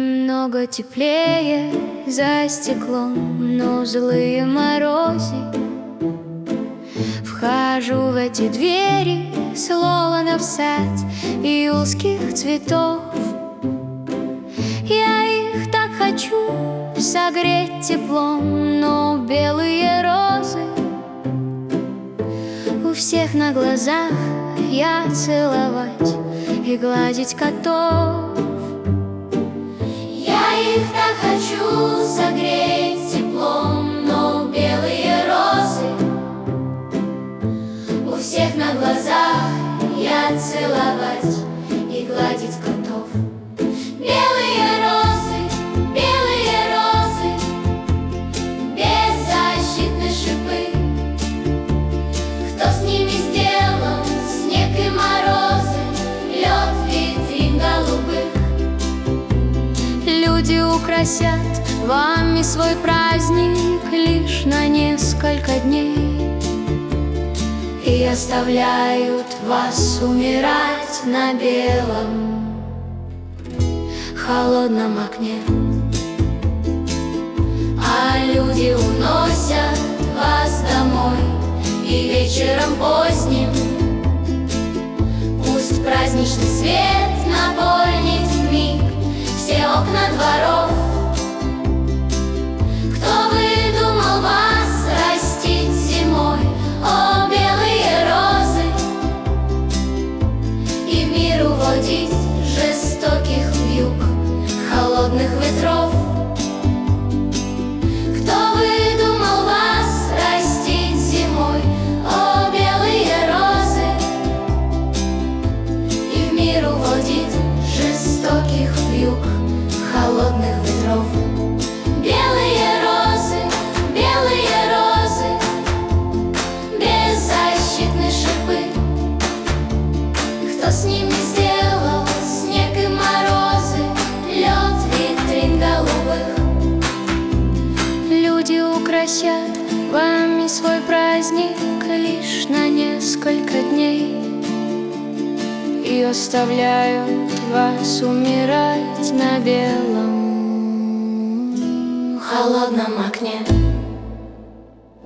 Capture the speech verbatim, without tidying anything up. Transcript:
немного теплее за стеклом, но злые морозы. Вхожу в эти двери, словно в сад июльских цветов. Я их так хочу согреть теплом, но белые розы у всех на глазах я целовать и гладить котов. Я их так хочу согреть теплом, но белые розы у всех на глазах я целовать и гладить котов. Белые розы, белые розы, беззащитны шипы. Кто с ними сделал снег и морозы, лед витрин голубых? Люди украсят вами свой праздник лишь на несколько дней и оставляют вас умирать на белом холодном окне. А люди уносят вас домой, и вечером поздним пусть праздничный свет наполнит вмиг все окна дворов. Кто выдумал вас растить зимой, о, белые розы, и в мир уводить жестоких вьюг холодных ветров? Кто выдумал вас растить зимой, о, белые розы, и в мир уводить жестоких вьюг холодных ветров? Белые розы, белые розы, беззащитны шипы. Кто с ними сделал снег и морозы, лед витрин голубых? Люди украсят вами свой праздник лишь на несколько дней и оставляют вас умирать на белом холодном окне.